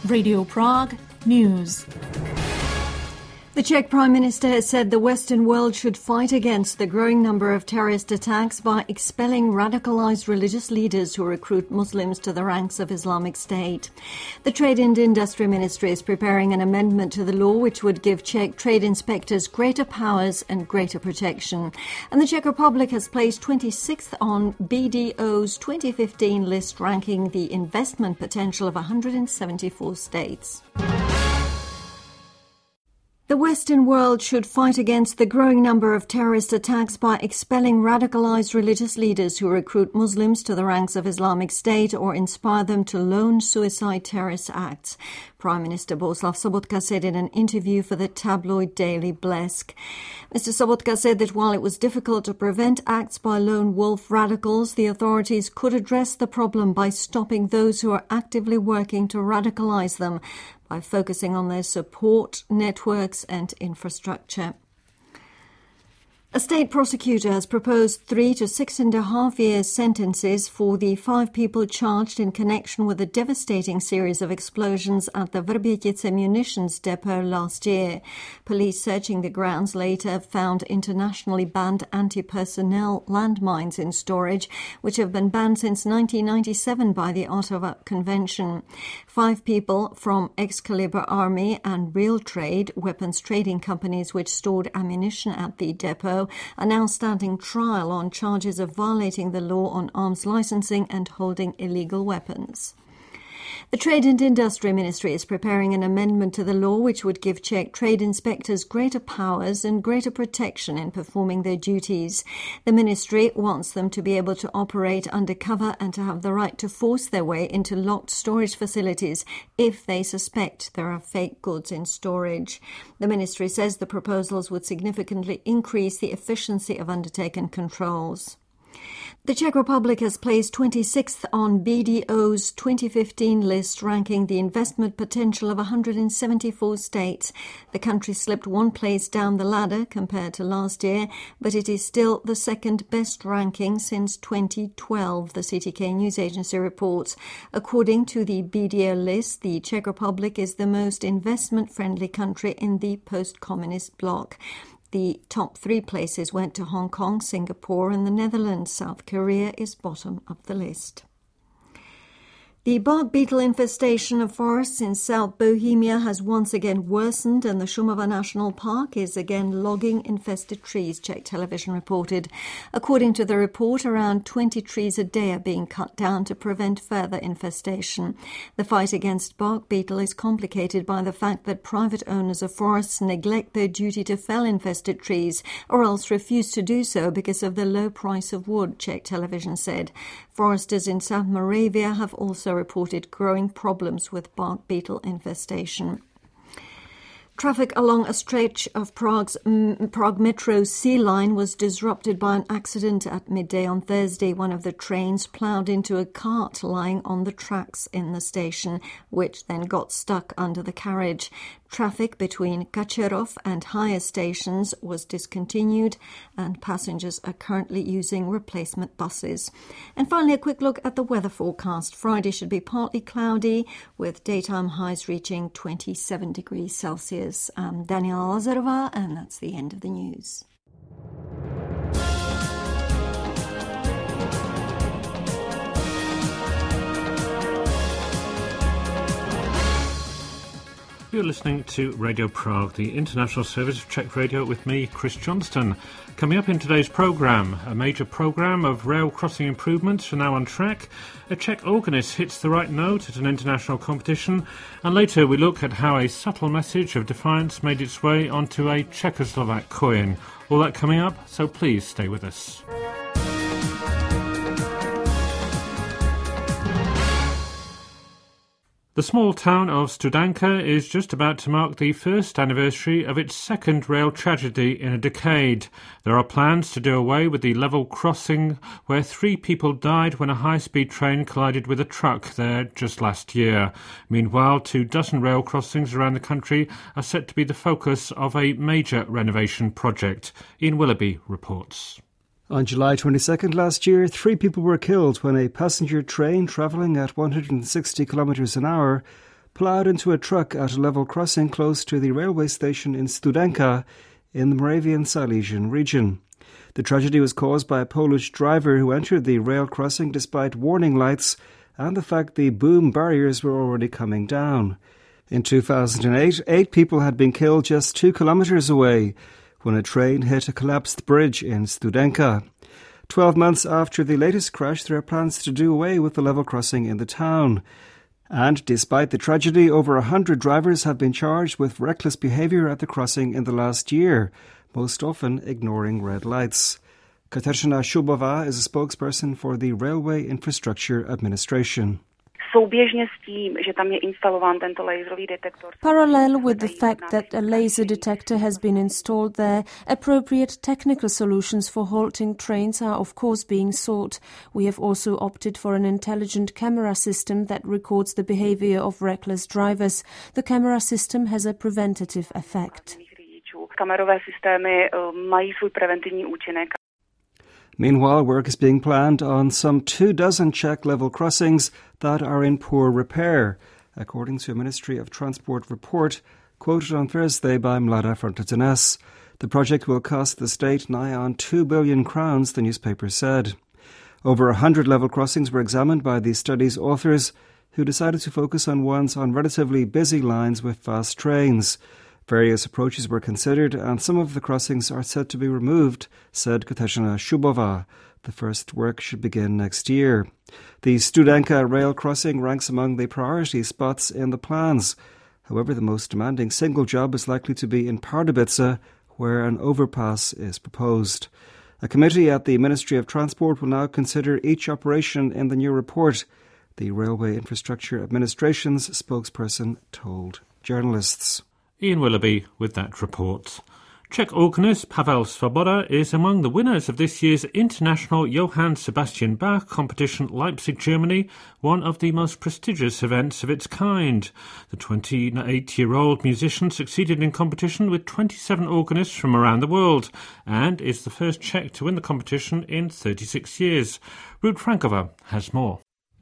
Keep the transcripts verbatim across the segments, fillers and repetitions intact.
Radio Prague News. The Czech Prime Minister has said the Western world should fight against the growing number of terrorist attacks by expelling radicalized religious leaders who recruit Muslims to the ranks of Islamic State. The Trade and Industry Ministry is preparing an amendment to the law which would give Czech trade inspectors greater powers and greater protection. And the Czech Republic has placed twenty-sixth on B D O's twenty fifteen list ranking the investment potential of one hundred seventy-four states. The Western world should fight against the growing number of terrorist attacks by expelling radicalized religious leaders who recruit Muslims to the ranks of Islamic State or inspire them to lone suicide terrorist acts. Prime Minister Bohuslav Sobotka said in an interview for the tabloid daily Blesk. Mister Sobotka said that while it was difficult to prevent acts by lone wolf radicals, the authorities could address the problem by stopping those who are actively working to radicalize them, by focusing on their support, networks and infrastructure. A state prosecutor has proposed three to six and a half years sentences for the five people charged in connection with a devastating series of explosions at the Vrbětice munitions depot last year. Police searching the grounds later found internationally banned anti-personnel landmines in storage, which have been banned since nineteen ninety-seven by the Ottawa Convention. Five people from Excalibur Army and Real Trade, weapons trading companies which stored ammunition at the depot, are now standing trial on charges of violating the law on arms licensing and holding illegal weapons. The Trade and Industry Ministry is preparing an amendment to the law which would give Czech trade inspectors greater powers and greater protection in performing their duties. The ministry wants them to be able to operate undercover and to have the right to force their way into locked storage facilities if they suspect there are fake goods in storage. The ministry says the proposals would significantly increase the efficiency of undertaken controls. The Czech Republic has placed twenty-sixth on B D O's twenty fifteen list ranking the investment potential of one hundred seventy-four states. The country slipped one place down the ladder compared to last year, but it is still the second best ranking since twenty twelve, the C T K news agency reports. According to the B D O list, the Czech Republic is the most investment-friendly country in the post-communist bloc. The top three places went to Hong Kong, Singapore and the Netherlands. South Korea is bottom of the list. The bark beetle infestation of forests in South Bohemia has once again worsened and the Šumava National Park is again logging infested trees, Czech television reported. According to the report, around twenty trees a day are being cut down to prevent further infestation. The fight against bark beetle is complicated by the fact that private owners of forests neglect their duty to fell infested trees or else refuse to do so because of the low price of wood, Czech television said. Foresters in South Moravia have also reported growing problems with bark beetle infestation. Traffic along a stretch of Prague's mm, Prague Metro C line was disrupted by an accident at midday on Thursday. One of the trains ploughed into a cart lying on the tracks in the station, which then got stuck under the carriage. Traffic between Kačerov and higher stations was discontinued and passengers are currently using replacement buses. And finally, a quick look at the weather forecast. Friday should be partly cloudy with daytime highs reaching twenty-seven degrees Celsius. I'm Daniela Lazarova and that's the end of the news. You're listening to Radio Prague, the international service of Czech radio with me, Chris Johnston. Coming up in today's programme, a major programme of rail crossing improvements are now on track. A Czech organist hits the right note at an international competition. And later we look at how a subtle message of defiance made its way onto a Czechoslovak coin. All that coming up, so please stay with us. The small town of Studenka is just about to mark the first anniversary of its second rail tragedy in a decade. There are plans to do away with the level crossing where three people died when a high-speed train collided with a truck there just last year. Meanwhile, two dozen rail crossings around the country are set to be the focus of a major renovation project. Ian Willoughby reports. On July twenty-second last year, three people were killed when a passenger train travelling at one hundred sixty kilometres an hour ploughed into a truck at a level crossing close to the railway station in Studenka in the Moravian Silesian region. The tragedy was caused by a Polish driver who entered the rail crossing despite warning lights and the fact the boom barriers were already coming down. In two thousand eight, eight people had been killed just two kilometres away when a train hit a collapsed bridge in Studenka. Twelve months after the latest crash, there are plans to do away with the level crossing in the town. And despite the tragedy, over a hundred drivers have been charged with reckless behaviour at the crossing in the last year, most often ignoring red lights. Kateryna Shubova is a spokesperson for the Railway Infrastructure Administration. Parallel with the fact that a laser detector has been installed there, appropriate technical solutions for halting trains are of course being sought. We have also opted for an intelligent camera system that records the behavior of reckless drivers. The camera system has a preventative effect. Meanwhile, work is being planned on some two dozen Czech level crossings that are in poor repair, according to a Ministry of Transport report quoted on Thursday by Mlada Fronta Dnes. The project will cost the state nigh on two billion crowns, the newspaper said. Over a hundred level crossings were examined by the study's authors, who decided to focus on ones on relatively busy lines with fast trains. Various approaches were considered and some of the crossings are set to be removed, said Kateryna Shubova. The first work should begin next year. The Studenka rail crossing ranks among the priority spots in the plans. However, the most demanding single job is likely to be in Pardubice, where an overpass is proposed. A committee at the Ministry of Transport will now consider each operation in the new report, the Railway Infrastructure Administration's spokesperson told journalists. Ian Willoughby with that report. Czech organist Pavel Svoboda is among the winners of this year's International Johann Sebastian Bach competition, Leipzig, Germany, one of the most prestigious events of its kind. The twenty-eight-year-old musician succeeded in competition with twenty-seven organists from around the world and is the first Czech to win the competition in thirty-six years. Ruth Frankova has more.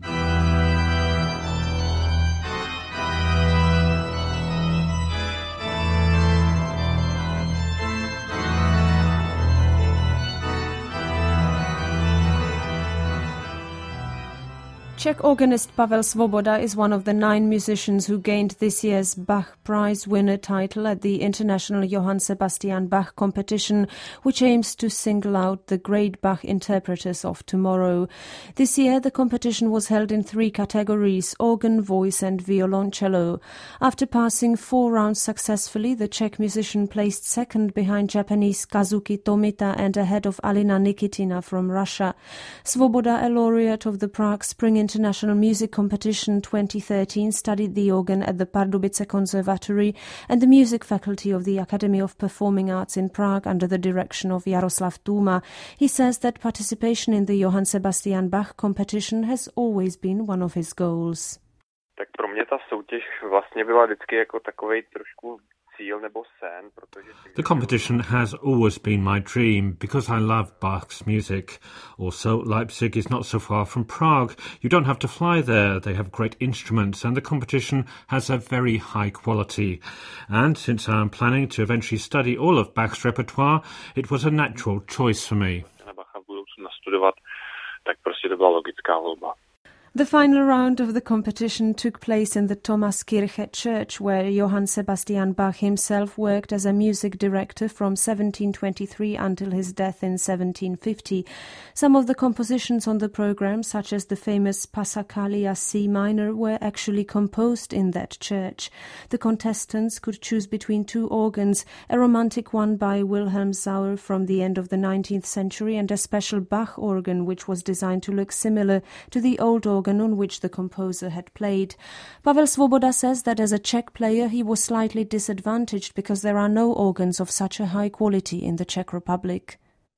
Czech organist Pavel Svoboda is one of the nine musicians who gained this year's Bach Prize winner title at the International Johann Sebastian Bach competition, which aims to single out the great Bach interpreters of tomorrow. This year, the competition was held in three categories: organ, voice and violoncello. After passing four rounds successfully, the Czech musician placed second behind Japanese Kazuki Tomita and ahead of Alina Nikitina from Russia. Svoboda, a laureate of the Prague Spring International Music Competition twenty thirteen, studied the organ at the Pardubice Conservatory and the music faculty of the Academy of Performing Arts in Prague under the direction of Jaroslav Tuma. He says that participation in the Johann Sebastian Bach competition has always been one of his goals. Tak pro mě ta soutěž vlastně byla vždycky jako takovej trošku cíl nebo sen, protože The competition has always been my dream because I love Bach's music. Also, Leipzig is not so far from Prague. You don't have to fly there. They have great instruments and the competition has a very high quality. And since I'm planning to eventually study all of Bach's repertoire, it was a natural choice for me. Bacha v budoucnu nastudovat, tak prostě to byla logická volba. The final round of the competition took place in the Thomaskirche church, where Johann Sebastian Bach himself worked as a music director from seventeen twenty-three until his death in seventeen fifty. Some of the compositions on the program, such as the famous Passacaglia C minor, were actually composed in that church. The contestants could choose between two organs, a romantic one by Wilhelm Sauer from the end of the nineteenth century and a special Bach organ which was designed to look similar to the old organ on which the composer had played. Pavel Svoboda says that as a Czech player he was slightly disadvantaged because there are no organs of such a high quality in the Czech Republic.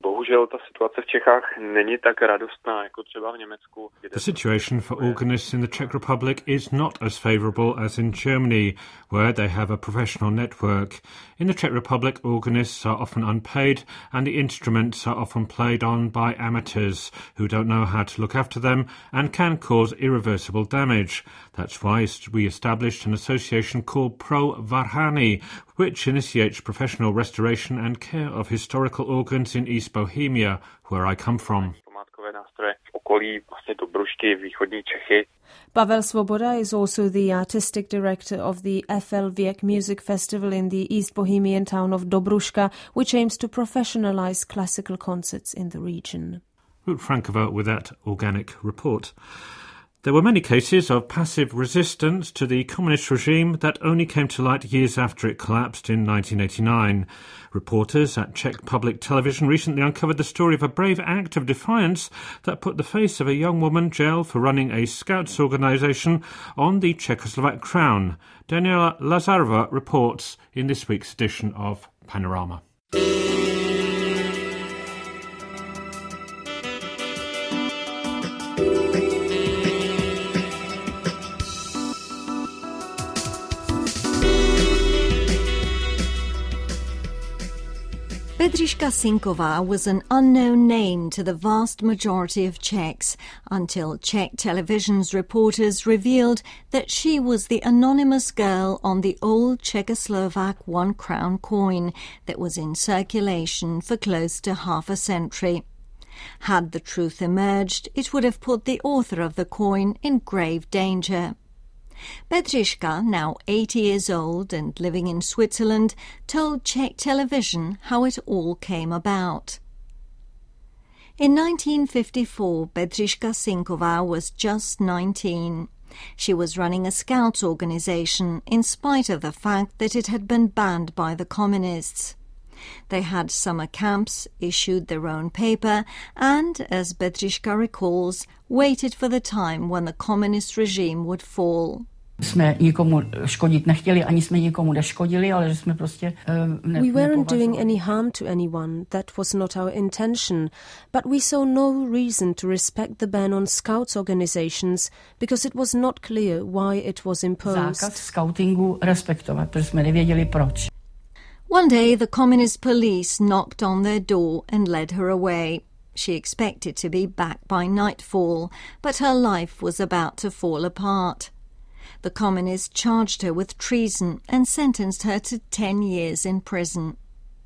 Bohužel ta situace v Čechách není tak radostná jako třeba v Německu. The situation for organists in the Czech Republic is not as favourable as in Germany, where they have a professional network. In the Czech Republic, organists are often unpaid and the instruments are often played on by amateurs who don't know how to look after them and can cause irreversible damage. That's why we established an association called Pro Varhany, which initiates professional restoration and care of historical organs in East Bohemia, where I come from. Pavel Svoboda is also the artistic director of the F L Věk Music Festival in the East Bohemian town of Dobruška, which aims to professionalize classical concerts in the region. Ruth Frankova with that organic report. There were many cases of passive resistance to the communist regime that only came to light years after it collapsed in nineteen eighty-nine. Reporters at Czech public television recently uncovered the story of a brave act of defiance that put the face of a young woman jailed for running a Scouts organisation on the Czechoslovak crown. Daniela Lazarova reports in this week's edition of Panorama. Bedřiška Sinková was an unknown name to the vast majority of Czechs until Czech television's reporters revealed that she was the anonymous girl on the old Czechoslovak one-crown coin that was in circulation for close to half a century. Had the truth emerged, it would have put the author of the coin in grave danger. Bedřiška, now eighty years old and living in Switzerland, told Czech television how it all came about. In nineteen fifty-four, Bedřiška Sinková was just nineteen. She was running a Scouts organisation in spite of the fact that it had been banned by the communists. They had summer camps, issued their own paper, and, as Bedřiška recalls, waited for the time when the communist regime would fall. Jsme nikomu škodit nechtěli, ani jsme nikomu neškodili, ale že jsme prostě ne, We weren't doing any harm to anyone. That was not our intention. But we saw no reason to respect the ban on Scouts organizations because it was not clear why it was imposed. Zákaz scoutingu respektovat, protože jsme nevěděli proč. One day the communist police knocked on their door and led her away. She expected to be back by nightfall, but her life was about to fall apart. The communists charged her with treason and sentenced her to ten years in prison.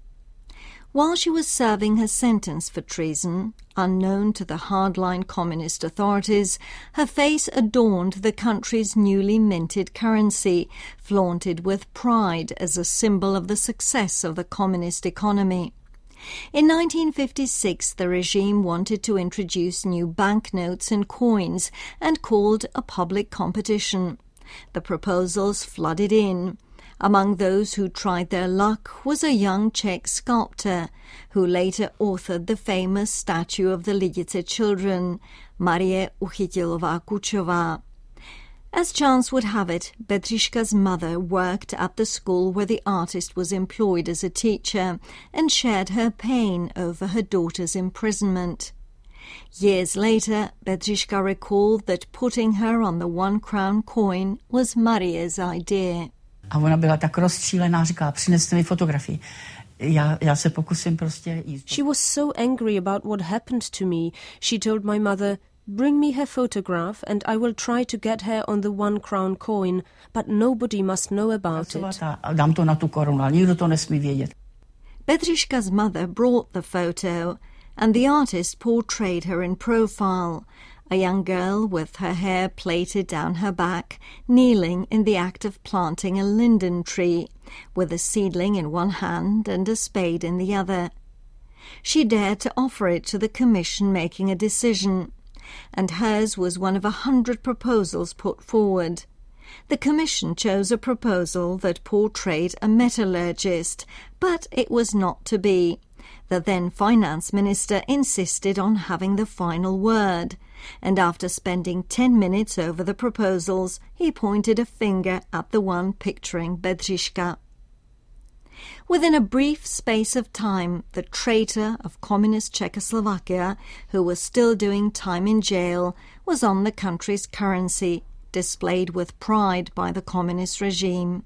While she was serving her sentence for treason, unknown to the hardline communist authorities, her face adorned the country's newly minted currency, flaunted with pride as a symbol of the success of the communist economy. In nineteen fifty-six, the regime wanted to introduce new banknotes and coins and called a public competition. The proposals flooded in. Among those who tried their luck was a young Czech sculptor who later authored the famous statue of the Lidice children, Marie Uchytilová-Kučová. As chance would have it, Bedřiška's mother worked at the school where the artist was employed as a teacher and shared her pain over her daughter's imprisonment. Years later, Bedřiška recalled that putting her on the one-crown coin was Maria's idea. A ona byla tak rozčílená, říká, přineste mi fotografii. Já, já se pokusím prostě jíst. She was so angry about what happened to me. She told my mother, bring me her photograph and I will try to get her on the one-crown coin, but nobody must know about it. A dám to na tu korunu, ale nikdo to nesmí vědět. Bedřiška's mother brought the photo, and the artist portrayed her in profile, a young girl with her hair plaited down her back, kneeling in the act of planting a linden tree, with a seedling in one hand and a spade in the other. She dared to offer it to the commission making a decision, and hers was one of a hundred proposals put forward. The commission chose a proposal that portrayed a metallurgist, but it was not to be. The then finance minister insisted on having the final word, and after spending ten minutes over the proposals, he pointed a finger at the one picturing Bedřiška. Within a brief space of time, the traitor of communist Czechoslovakia, who was still doing time in jail, was on the country's currency, displayed with pride by the communist regime.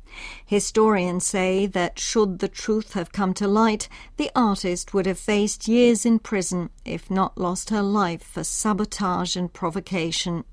Historians say that should the truth have come to light, the artist would have faced years in prison, if not lost her life for sabotage and provocation.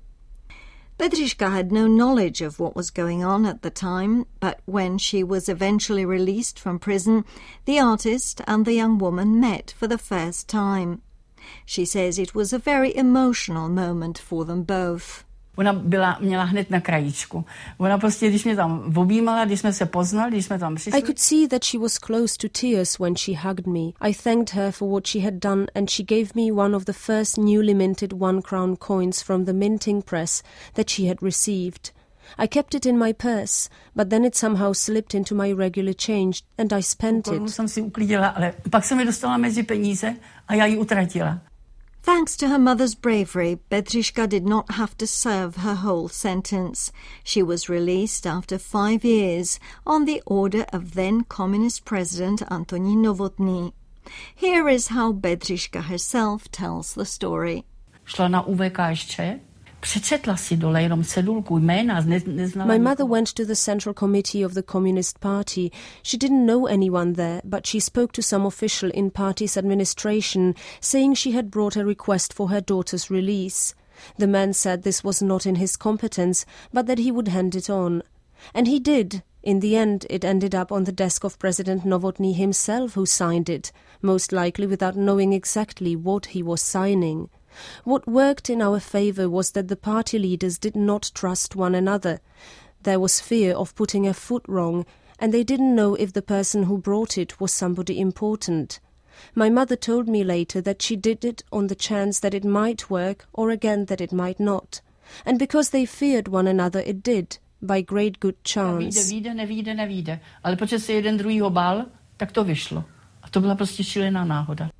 Bedřiška had no knowledge of what was going on at the time, but when she was eventually released from prison, the artist and the young woman met for the first time. She says it was a very emotional moment for them both. Ona byla, měla hned na krajíčku. Ona prostě, když mě tam objímala, když jsme se poznali, když jsme tam přišli. I could see that she was close to tears when she hugged me. I thanked her for what she had done, and she gave me one of the first newly minted one-crown coins from the minting press that she had received. I kept it in my purse, but then it somehow slipped into my regular change, and I spent it. Jsem si uklidila, ale pak se mi dostala mezi peníze a já ji utratila. Thanks to her mother's bravery, Bedřiška did not have to serve her whole sentence. She was released after five years on the order of then Communist President Antonín Novotný. Here is how Bedřiška herself tells the story. Šla na U V K S Č, přečetla si dole jenom cedulku jména, ne, neznala. My mother went to the Central Committee of the Communist Party. She didn't know anyone there, but she spoke to some official in party's administration, saying she had brought a request for her daughter's release. The man said this was not in his competence, but that he would hand it on. And he did. In the end, it ended up on the desk of President Novotný himself, who signed it, most likely without knowing exactly what he was signing. What worked in our favour was that the party leaders did not trust one another. There was fear of putting a foot wrong, and they didn't know if the person who brought it was somebody important. My mother told me later that she did it on the chance that it might work, or again that it might not. And because they feared one another, it did, by great good chance. Vyjde, vyjde, nevyjde, nevyjde. Ale protože se jeden druhýho bál, tak to vyšlo. A to byla prostě šílená náhoda.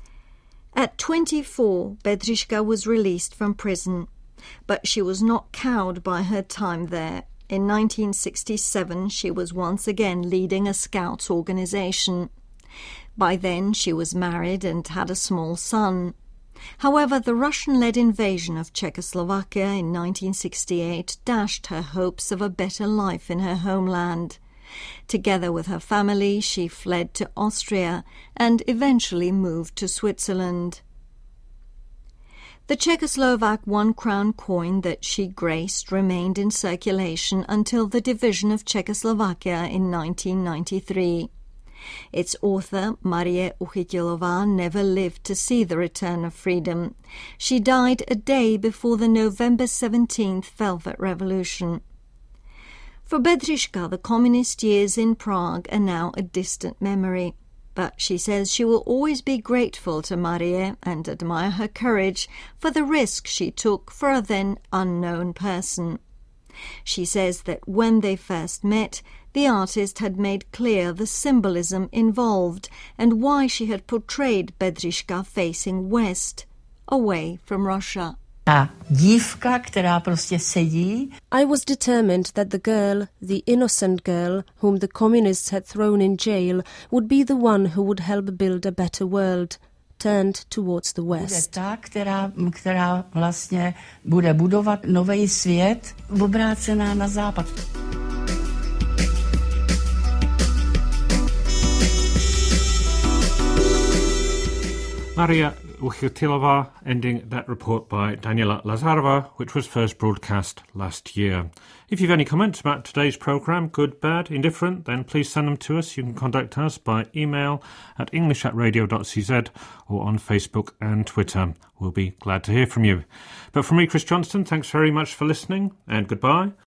At twenty-four, Bedřiška was released from prison, but she was not cowed by her time there. In nineteen sixty-seven, she was once again leading a Scouts organization. By then, she was married and had a small son. However, the Russian-led invasion of Czechoslovakia in nineteen sixty-eight dashed her hopes of a better life in her homeland. Together with her family, she fled to Austria and eventually moved to Switzerland. The Czechoslovak one-crown coin that she graced remained in circulation until the division of Czechoslovakia in nineteen ninety-three. Its author, Marie Uchytilová, never lived to see the return of freedom. She died a day before the November seventeenth Velvet Revolution. For Bedřiška, the communist years in Prague are now a distant memory, but she says she will always be grateful to Marie and admire her courage for the risk she took for a then unknown person. She says that when they first met, the artist had made clear the symbolism involved and why she had portrayed Bedřiška facing west, away from Russia. Ta dívka, která prostě sedí. I was determined that the girl, the innocent girl, whom the communists had thrown in jail, would be the one who would help build a better world, turned towards the west. Bude ta, která, která vlastně bude budovat nový svět, obrácená na západ. Maria Uchytilová, ending that report by Daniela Lazarova, which was first broadcast last year. If you've any comments about today's programme, good, bad, indifferent, then please send them to us. You can contact us by email at english at radio dot c z or on Facebook and Twitter. We'll be glad to hear from you. But from me, Chris Johnston, thanks very much for listening, and goodbye.